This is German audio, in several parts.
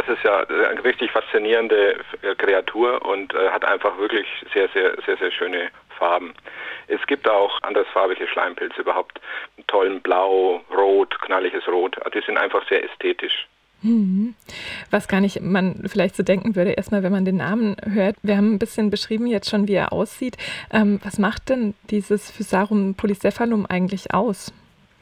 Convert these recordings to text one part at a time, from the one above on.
ist ja eine richtig faszinierende Kreatur und hat einfach wirklich sehr, sehr, sehr, sehr schöne Farben. Es gibt auch andersfarbige Schleimpilze, überhaupt einen tollen Blau, Rot, knalliges Rot. Die sind einfach sehr ästhetisch. Was gar nicht man vielleicht so denken würde, erstmal, wenn man den Namen hört. Wir haben ein bisschen beschrieben jetzt schon, wie er aussieht. Was macht denn dieses Physarum polycephalum eigentlich aus?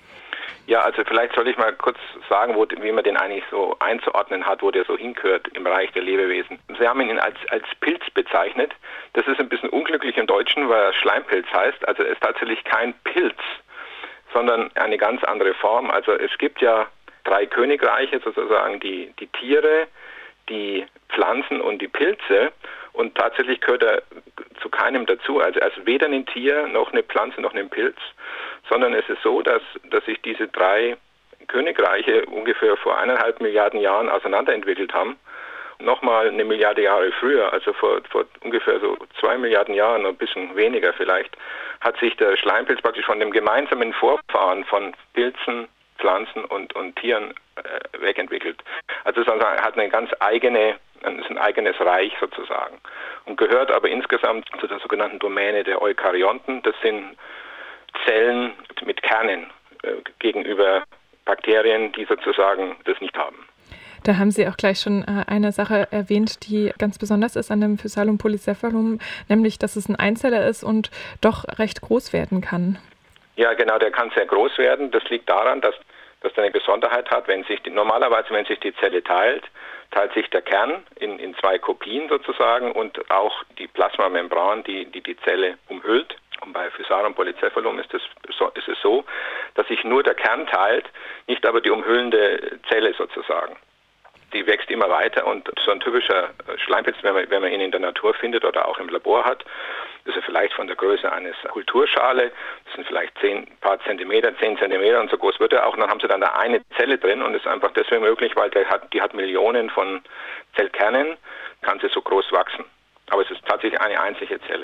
Ja, also vielleicht soll ich mal kurz sagen, wie man den eigentlich so einzuordnen hat, wo der so hingehört im Bereich der Lebewesen. Sie haben ihn als Pilz bezeichnet. Das ist ein bisschen unglücklich im Deutschen, weil er Schleimpilz heißt. Also er ist tatsächlich kein Pilz, sondern eine ganz andere Form. Also es gibt ja 3 Königreiche, sozusagen die Tiere, die Pflanzen und die Pilze. Und tatsächlich gehört er zu keinem dazu. Also er ist weder ein Tier, noch eine Pflanze, noch ein Pilz, sondern es ist so, dass sich diese 3 Königreiche ungefähr vor 1,5 Milliarden Jahren auseinanderentwickelt haben. Nochmal 1 Milliarde Jahre früher, also vor ungefähr so 2 Milliarden Jahren, ein bisschen weniger vielleicht, hat sich der Schleimpilz praktisch von dem gemeinsamen Vorfahren von Pilzen, Pflanzen und Tieren wegentwickelt. Also es hat eine ganz eigene, ist ein eigenes Reich sozusagen und gehört aber insgesamt zu der sogenannten Domäne der Eukaryonten. Das sind Zellen mit Kernen gegenüber Bakterien, die sozusagen das nicht haben. Da haben Sie auch gleich schon eine Sache erwähnt, die ganz besonders ist an dem Physarum polycephalum, nämlich, dass es ein Einzeller ist und doch recht groß werden kann. Ja, genau, der kann sehr groß werden. Das liegt daran, dass er eine Besonderheit hat. Normalerweise, wenn sich die Zelle teilt sich der Kern in 2 Kopien sozusagen und auch die Plasmamembran, die Zelle umhüllt. Und bei Physarum polycephalum ist es so, dass sich nur der Kern teilt, nicht aber die umhüllende Zelle sozusagen. Die wächst immer weiter und so ein typischer Schleimpilz, wenn man ihn in der Natur findet oder auch im Labor hat, ist er vielleicht von der Größe eines Kulturschale. Das sind vielleicht 10 Zentimeter und so groß wird er auch. Und dann haben sie dann da eine Zelle drin und ist einfach deswegen möglich, weil die hat Millionen von Zellkernen, kann sie so groß wachsen. Aber es ist tatsächlich eine einzige Zelle.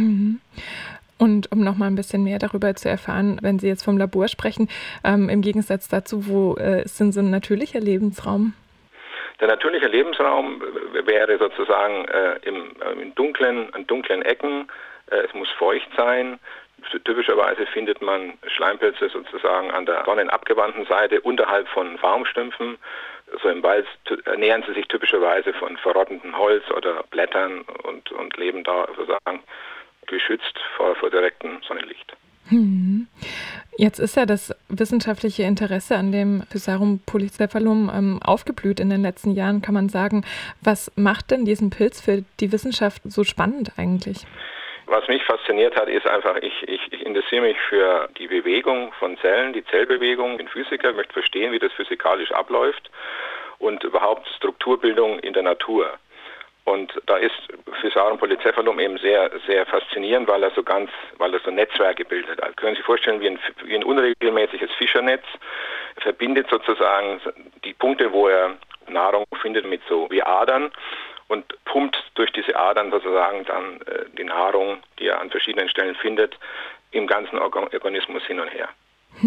Und um noch mal ein bisschen mehr darüber zu erfahren, wenn Sie jetzt vom Labor sprechen, im Gegensatz dazu, wo ist denn so ein natürlicher Lebensraum? Der natürliche Lebensraum wäre sozusagen in dunklen Ecken. Es muss feucht sein. Typischerweise findet man Schleimpilze sozusagen an der sonnenabgewandten Seite unterhalb von Baumstümpfen. So im Wald ernähren sie sich typischerweise von verrottendem Holz oder Blättern und leben da sozusagen geschützt vor direktem Sonnenlicht. Jetzt ist ja das wissenschaftliche Interesse an dem Physarum polycephalum aufgeblüht in den letzten Jahren, kann man sagen. Was macht denn diesen Pilz für die Wissenschaft so spannend eigentlich? Was mich fasziniert hat, ist einfach, ich interessiere mich für die Bewegung von Zellen, die Zellbewegung. Ich bin Physiker, möchte verstehen, wie das physikalisch abläuft und überhaupt Strukturbildung in der Natur. Und da ist Physarum polycephalum eben sehr, sehr faszinierend, weil er so Netzwerke bildet. Also können Sie sich vorstellen, wie ein unregelmäßiges Fischernetz. Er verbindet sozusagen die Punkte, wo er Nahrung findet, mit so wie Adern und pumpt durch diese Adern sozusagen dann die Nahrung, die er an verschiedenen Stellen findet, im ganzen Organismus hin und her.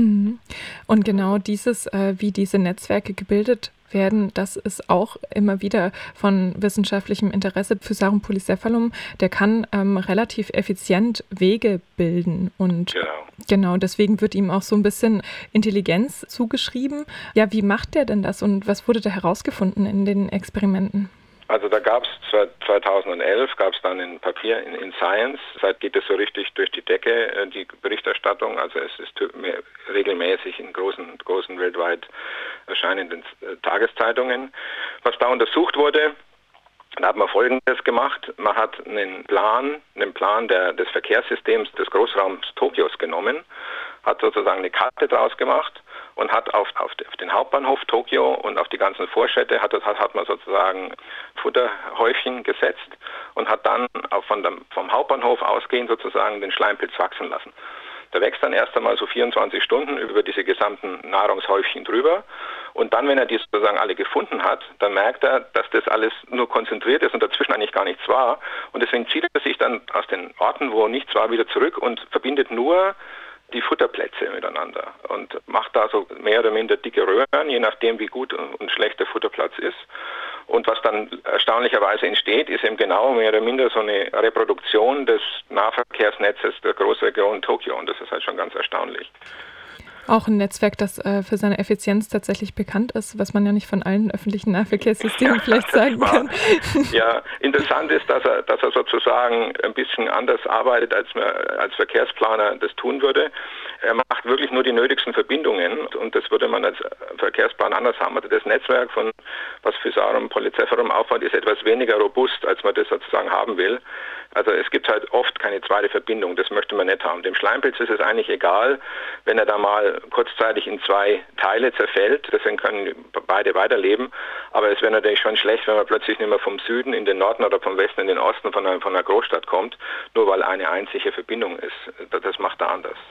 Und genau wie diese Netzwerke gebildet werden, das ist auch immer wieder von wissenschaftlichem Interesse. Physarum polycephalum, der kann relativ effizient Wege bilden und genau deswegen wird ihm auch so ein bisschen Intelligenz zugeschrieben. Ja, wie macht der denn das und was wurde da herausgefunden in den Experimenten? Also da gab es 2011 dann ein Papier in Science, seit geht es so richtig durch die Decke, die Berichterstattung, also es ist regelmäßig in großen weltweit erscheinenden Tageszeitungen. Was da untersucht wurde, da hat man Folgendes gemacht, man hat einen Plan des Verkehrssystems des Großraums Tokios genommen, hat sozusagen eine Karte draus gemacht und hat auf den Hauptbahnhof Tokio und auf die ganzen Vorstädte hat man sozusagen Futterhäufchen gesetzt und hat dann vom Hauptbahnhof ausgehend sozusagen den Schleimpilz wachsen lassen. Der wächst dann erst einmal so 24 Stunden über diese gesamten Nahrungshäufchen drüber und dann, wenn er die sozusagen alle gefunden hat, dann merkt er, dass das alles nur konzentriert ist und dazwischen eigentlich gar nichts war und deswegen zieht er sich dann aus den Orten, wo nichts war, wieder zurück und verbindet nur die Futterplätze miteinander und macht da so mehr oder minder dicke Röhren, je nachdem wie gut und schlecht der Futterplatz ist. Und was dann erstaunlicherweise entsteht, ist eben genau mehr oder minder so eine Reproduktion des Nahverkehrsnetzes der Großregion Tokio. Und das ist halt schon ganz erstaunlich. Auch ein Netzwerk, das für seine Effizienz tatsächlich bekannt ist, was man ja nicht von allen öffentlichen Nahverkehrssystemen vielleicht sagen kann. Ja, interessant ist, dass er sozusagen ein bisschen anders arbeitet, als man als Verkehrsplaner das tun würde. Er macht wirklich nur die nötigsten Verbindungen und das würde man als Verkehrsplaner anders haben. Also das Netzwerk, was Fysarum Polizeiforum aufbaut, ist etwas weniger robust, als man das sozusagen haben will. Also es gibt halt oft keine zweite Verbindung, das möchte man nicht haben. Dem Schleimpilz ist es eigentlich egal, wenn er da mal kurzzeitig in 2 Teile zerfällt, deswegen können beide weiterleben, aber es wäre natürlich schon schlecht, wenn man plötzlich nicht mehr vom Süden in den Norden oder vom Westen in den Osten von einer Großstadt kommt, nur weil eine einzige Verbindung ist. Das macht er anders.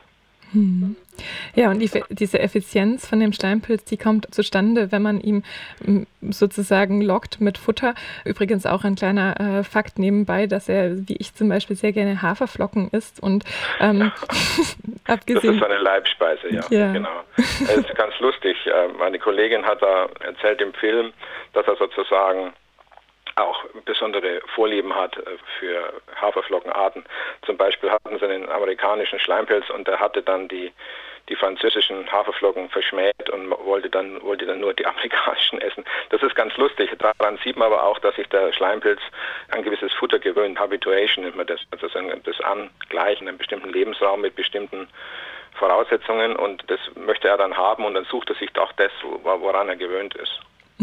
Ja, und diese Effizienz von dem Schleimpilz, die kommt zustande, wenn man ihm sozusagen lockt mit Futter. Übrigens auch ein kleiner Fakt nebenbei, dass er, wie ich zum Beispiel, sehr gerne Haferflocken isst. Und abgesehen... Das ist eine Leibspeise, ja. Genau. Es ist ganz lustig. Meine Kollegin hat da erzählt im Film, dass er sozusagen auch besondere Vorlieben hat für Haferflockenarten. Zum Beispiel hatten sie einen amerikanischen Schleimpilz und der hatte dann die französischen Haferflocken verschmäht und wollte dann nur die amerikanischen essen. Das ist ganz lustig. Daran sieht man aber auch, dass sich der Schleimpilz an gewisses Futter gewöhnt. Habituation nennt man das. Also das Angleichen, einen bestimmten Lebensraum mit bestimmten Voraussetzungen und das möchte er dann haben und dann sucht er sich doch das, woran er gewöhnt ist.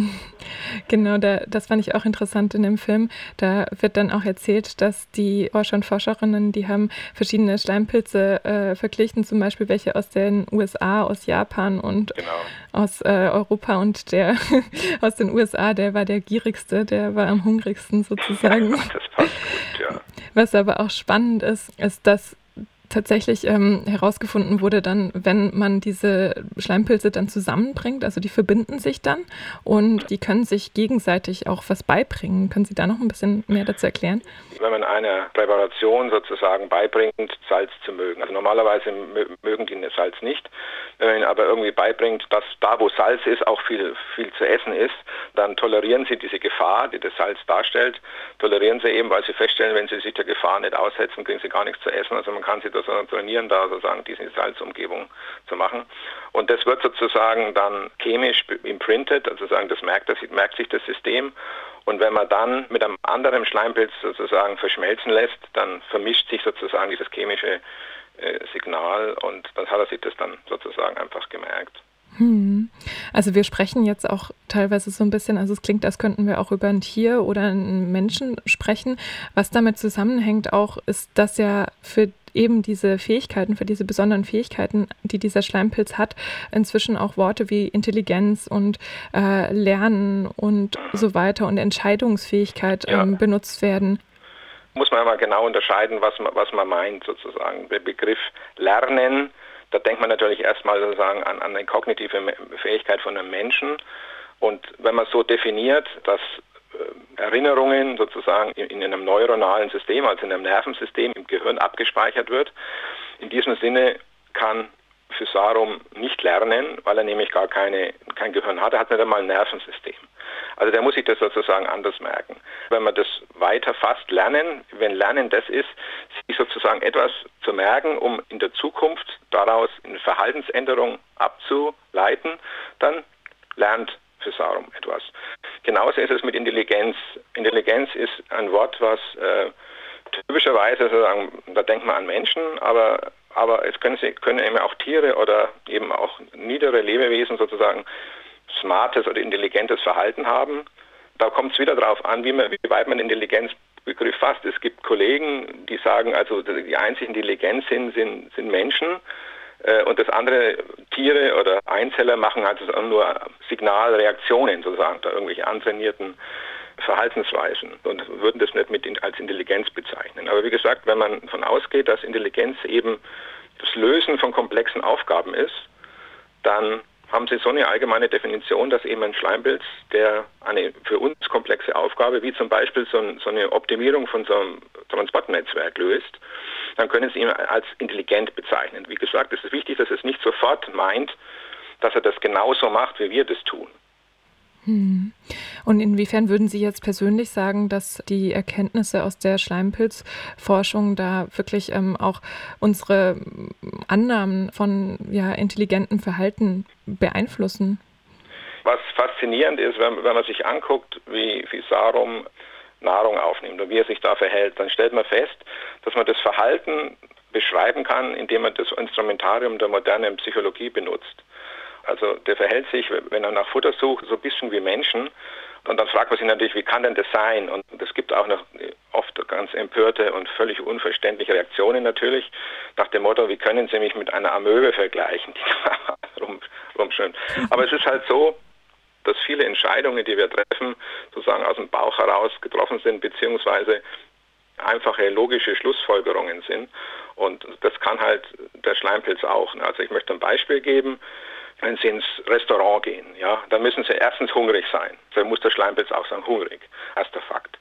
Genau, das fand ich auch interessant in dem Film. Da wird dann auch erzählt, dass die Forscher und Forscherinnen, die haben verschiedene Schleimpilze verglichen, zum Beispiel welche aus den USA, aus Japan und aus Europa und der aus den USA, der war der gierigste, der war am hungrigsten sozusagen. Das passt gut, ja. Was aber auch spannend ist, dass tatsächlich herausgefunden wurde dann, wenn man diese Schleimpilze dann zusammenbringt, also die verbinden sich dann und die können sich gegenseitig auch was beibringen. Können Sie da noch ein bisschen mehr dazu erklären? Wenn man einer Präparation sozusagen beibringt, Salz zu mögen. Also normalerweise mögen die Salz nicht. Wenn man ihnen aber irgendwie beibringt, dass da, wo Salz ist, auch viel zu essen ist, dann tolerieren sie diese Gefahr, die das Salz darstellt, tolerieren sie eben, weil sie feststellen, wenn sie sich der Gefahr nicht aussetzen, kriegen sie gar nichts zu essen. Also man kann sie das trainieren, da sozusagen diese Salzumgebung zu machen. Und das wird sozusagen dann chemisch imprintet, also sozusagen das merkt sich das System. Und wenn man dann mit einem anderen Schleimpilz sozusagen verschmelzen lässt, dann vermischt sich sozusagen dieses chemische Signal und dann hat er sich das dann sozusagen einfach gemerkt. Also wir sprechen jetzt auch teilweise so ein bisschen, also es klingt, als könnten wir auch über ein Tier oder einen Menschen sprechen. Was damit zusammenhängt auch, ist, dass ja für eben diese Fähigkeiten, für diese besonderen Fähigkeiten, die dieser Schleimpilz hat, inzwischen auch Worte wie Intelligenz und Lernen und so weiter und Entscheidungsfähigkeit benutzt werden. Muss man mal genau unterscheiden, was man meint sozusagen. Der Begriff Lernen, da denkt man natürlich erstmal sozusagen an eine kognitive Fähigkeit von einem Menschen. Und wenn man so definiert, dass Erinnerungen sozusagen in einem neuronalen System, also in einem Nervensystem im Gehirn abgespeichert wird, in diesem Sinne kann Fysarum nicht lernen, weil er nämlich gar kein Gehirn hat, er hat nicht einmal ein Nervensystem. Also der muss sich das sozusagen anders merken. Wenn man das weiter fasst, wenn Lernen das ist, sich sozusagen etwas zu merken, um in der Zukunft daraus eine Verhaltensänderung abzuleiten, dann lernt Fysarum etwas. Genauso ist es mit Intelligenz. Intelligenz ist ein Wort, was typischerweise sozusagen, da denkt man an Menschen, aber es können eben auch Tiere oder eben auch niedere Lebewesen sozusagen smartes oder intelligentes Verhalten haben. Da kommt es wieder darauf an, wie weit man den Intelligenzbegriff fasst. Es gibt Kollegen, die sagen, also die einzigen Intelligenz sind Menschen und das andere Tiere oder Einzeller machen halt nur Signalreaktionen sozusagen, da irgendwelche antrainierten Verhaltensweisen und würden das nicht als Intelligenz bezeichnen. Aber wie gesagt, wenn man davon ausgeht, dass Intelligenz eben das Lösen von komplexen Aufgaben ist, dann haben Sie so eine allgemeine Definition, dass eben ein Schleimpilz, der eine für uns komplexe Aufgabe, wie zum Beispiel so eine Optimierung von so einem Transportnetzwerk löst, dann können Sie ihn als intelligent bezeichnen. Wie gesagt, es ist wichtig, dass es nicht sofort meint, dass er das genauso macht, wie wir das tun. Und inwiefern würden Sie jetzt persönlich sagen, dass die Erkenntnisse aus der Schleimpilzforschung da wirklich auch unsere Annahmen von intelligentem Verhalten beeinflussen? Was faszinierend ist, wenn man sich anguckt, wie Sarum Nahrung aufnimmt und wie er sich da verhält, dann stellt man fest, dass man das Verhalten beschreiben kann, indem man das Instrumentarium der modernen Psychologie benutzt. Also der verhält sich, wenn er nach Futter sucht, so ein bisschen wie Menschen. Und dann fragt man sich natürlich, wie kann denn das sein? Und es gibt auch noch oft ganz empörte und völlig unverständliche Reaktionen natürlich, nach dem Motto, wie können Sie mich mit einer Amöbe vergleichen, die rumschwimmt. Aber es ist halt so, dass viele Entscheidungen, die wir treffen, sozusagen aus dem Bauch heraus getroffen sind, beziehungsweise einfache logische Schlussfolgerungen sind. Und das kann halt der Schleimpilz auch. Also ich möchte ein Beispiel geben. Wenn Sie ins Restaurant gehen, ja, dann müssen Sie erstens hungrig sein. So muss der Schleimpilz auch sagen, hungrig. Erster Fakt.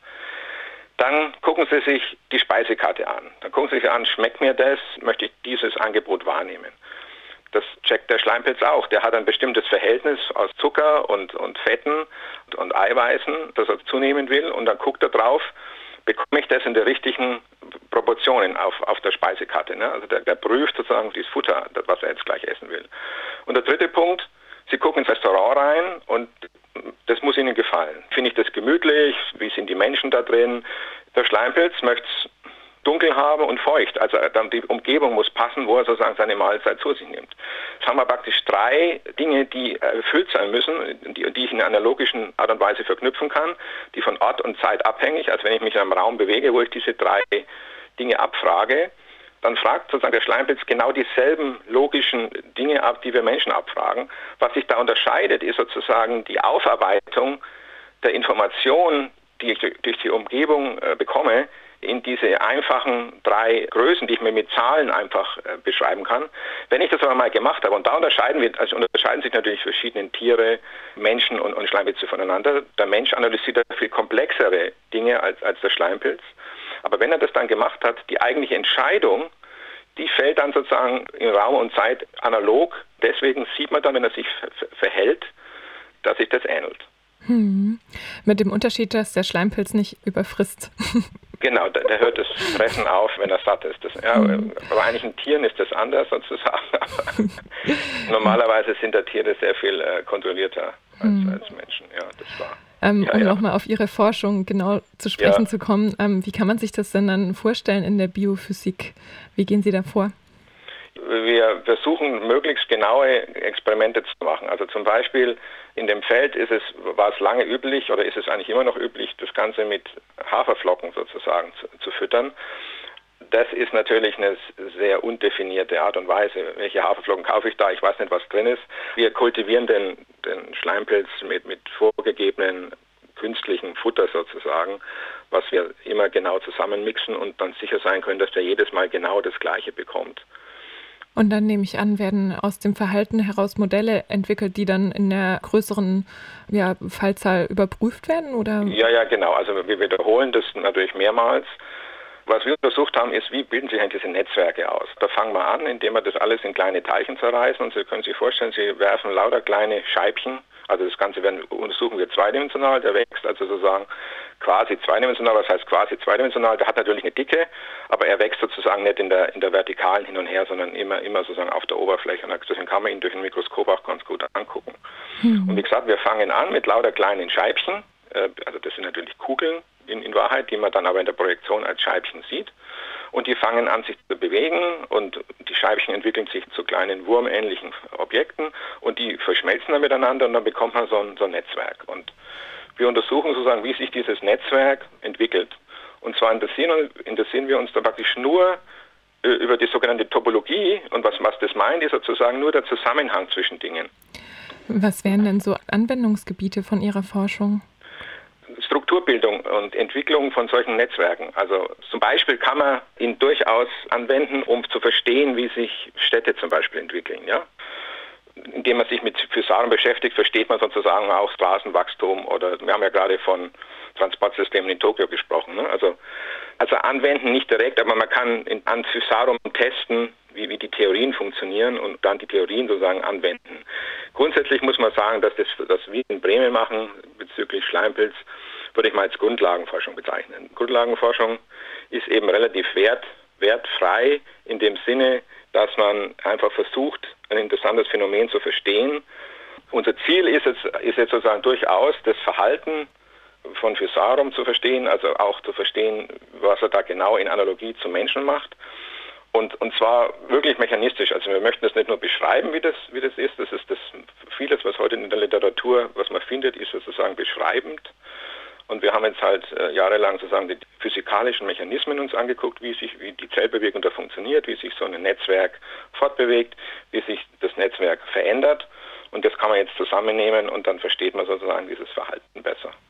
Dann gucken Sie sich die Speisekarte an. Dann gucken Sie sich an, schmeckt mir das? Möchte ich dieses Angebot wahrnehmen? Das checkt der Schleimpilz auch. Der hat ein bestimmtes Verhältnis aus Zucker und Fetten und Eiweißen, das er zunehmen will. Und dann guckt er drauf, bekomme ich das in der richtigen Proportionen auf der Speisekarte. Ne? Also der prüft sozusagen dieses Futter, was er jetzt gleich essen will. Und der dritte Punkt, Sie gucken ins Restaurant rein und das muss Ihnen gefallen. Finde ich das gemütlich? Wie sind die Menschen da drin? Der Schleimpilz möchte es dunkel haben und feucht. Also dann die Umgebung muss passen, wo er sozusagen seine Mahlzeit zu sich nimmt. Jetzt haben wir praktisch 3 Dinge, die erfüllt sein müssen, die ich in einer logischen Art und Weise verknüpfen kann, die von Ort und Zeit abhängig, als wenn ich mich in einem Raum bewege, wo ich diese 3 Dinge abfrage, dann fragt sozusagen der Schleimpilz genau dieselben logischen Dinge ab, die wir Menschen abfragen. Was sich da unterscheidet, ist sozusagen die Aufarbeitung der Information, die ich durch die Umgebung bekomme, in diese einfachen 3 Größen, die ich mir mit Zahlen einfach beschreiben kann. Wenn ich das aber mal gemacht habe, und da unterscheiden sich natürlich verschiedene Tiere, Menschen und Schleimpilze voneinander. Der Mensch analysiert viel komplexere Dinge als der Schleimpilz. Aber wenn er das dann gemacht hat, die eigentliche Entscheidung, die fällt dann sozusagen in Raum und Zeit analog. Deswegen sieht man dann, wenn er sich verhält, dass sich das ähnelt. Mit dem Unterschied, dass der Schleimpilz nicht überfrisst. Genau, der hört das Fressen auf, wenn er satt ist. Bei einigen Tieren ist das anders sozusagen. Normalerweise sind da Tiere sehr viel kontrollierter als Menschen. Ja, das war. Nochmal auf Ihre Forschung genau zu sprechen zu kommen. Wie kann man sich das denn dann vorstellen in der Biophysik? Wie gehen Sie da vor? Wir versuchen, möglichst genaue Experimente zu machen. Also zum Beispiel in dem Feld war es lange üblich oder ist es eigentlich immer noch üblich, das Ganze mit Haferflocken sozusagen zu füttern. Das ist natürlich eine sehr undefinierte Art und Weise. Welche Haferflocken kaufe ich da? Ich weiß nicht, was drin ist. Wir kultivieren den Schleimpilz mit vorgegebenen künstlichen Futter sozusagen, was wir immer genau zusammenmixen und dann sicher sein können, dass der jedes Mal genau das Gleiche bekommt. Und dann nehme ich an, werden aus dem Verhalten heraus Modelle entwickelt, die dann in der größeren Fallzahl überprüft werden? Oder? Ja, genau. Also wir wiederholen das natürlich mehrmals. Was wir untersucht haben, ist, wie bilden sich eigentlich diese Netzwerke aus? Da fangen wir an, indem wir das alles in kleine Teilchen zerreißen. Und Sie können sich vorstellen, Sie werfen lauter kleine Scheibchen. Also das Ganze untersuchen wir zweidimensional. Der wächst also sozusagen quasi zweidimensional. Was heißt quasi zweidimensional? Der hat natürlich eine Dicke, aber er wächst sozusagen nicht in der Vertikalen hin und her, sondern immer sozusagen auf der Oberfläche. Und deswegen kann man ihn durch ein Mikroskop auch ganz gut angucken. Und wie gesagt, wir fangen an mit lauter kleinen Scheibchen. Also das sind natürlich Kugeln in Wahrheit, die man dann aber in der Projektion als Scheibchen sieht. Und die fangen an, sich zu bewegen und die Scheibchen entwickeln sich zu kleinen wurmähnlichen Objekten und die verschmelzen dann miteinander und dann bekommt man so ein Netzwerk. Und wir untersuchen sozusagen, wie sich dieses Netzwerk entwickelt. Und zwar interessieren wir uns dann praktisch nur über die sogenannte Topologie und was das meint, ist sozusagen nur der Zusammenhang zwischen Dingen. Was wären denn so Anwendungsgebiete von Ihrer Forschung? Strukturbildung und Entwicklung von solchen Netzwerken. Also zum Beispiel kann man ihn durchaus anwenden, um zu verstehen, wie sich Städte zum Beispiel entwickeln. Ja? Indem man sich mit Physarum beschäftigt, versteht man sozusagen auch Straßenwachstum oder wir haben ja gerade von Transportsystemen in Tokio gesprochen. Ne? Also anwenden nicht direkt, aber man kann an Physarum testen, wie die Theorien funktionieren und dann die Theorien sozusagen anwenden. Grundsätzlich muss man sagen, dass das wir in Bremen machen bezüglich Schleimpilz, würde ich mal als Grundlagenforschung bezeichnen. Grundlagenforschung ist eben relativ wertfrei in dem Sinne, dass man einfach versucht, ein interessantes Phänomen zu verstehen. Unser Ziel ist jetzt sozusagen durchaus, das Verhalten von Physarum zu verstehen, also auch zu verstehen, was er da genau in Analogie zum Menschen macht. Und zwar wirklich mechanistisch. Also wir möchten das nicht nur beschreiben, wie das ist. Das ist vieles, was heute in der Literatur, was man findet, ist sozusagen beschreibend. Und wir haben jetzt halt jahrelang sozusagen die physikalischen Mechanismen uns angeguckt, wie die Zellbewegung da funktioniert, wie sich so ein Netzwerk fortbewegt, wie sich das Netzwerk verändert. Und das kann man jetzt zusammennehmen und dann versteht man sozusagen dieses Verhalten besser.